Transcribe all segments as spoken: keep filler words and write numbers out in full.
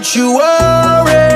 you worry,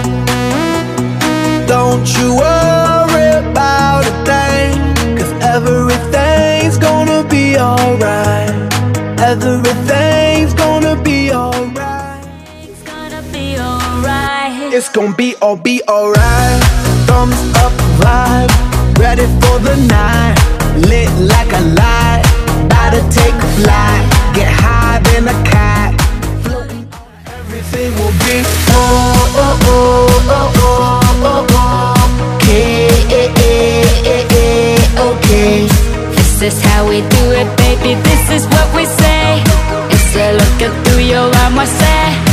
don't you worry about a thing, 'cause everything's gonna be alright. Everything's gonna be alright. It's gonna be alright. It's gonna be all be alright. Thumbs up vibe, ready for the night. Lit like a light, about to take a flight. Get high than a cat. Everything will be oh oh oh oh oh oh oh. Okay, eh, eh, eh, eh, okay. This is how we do it, baby. This is what we say. It's a looking through your arm, I say.